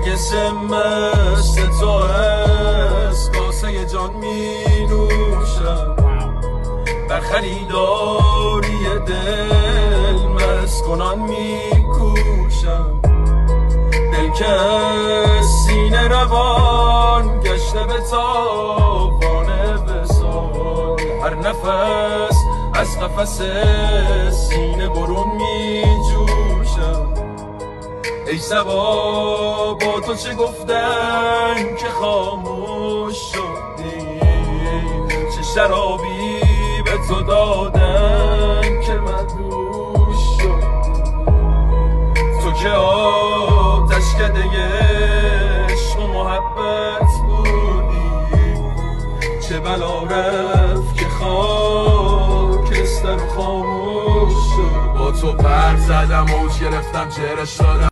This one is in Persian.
نرگس مثل تو از کاسه جان می نوشم، در خریداری دل مسکنان می کوشم. دل که سینه روان گشته به تاوان وصال، هر نفس از قفس سینه برون می جوشم. ای صبا با تو چه گفتن که خاموش شدی، چه شرابی به تو دادن که مدهوش شدی. تو که آتشکده عشق و محبت بودی، چه بلا رفت که خاکستر خاموش شد. با تو پر زدم اوج گرفتم چهرش دادم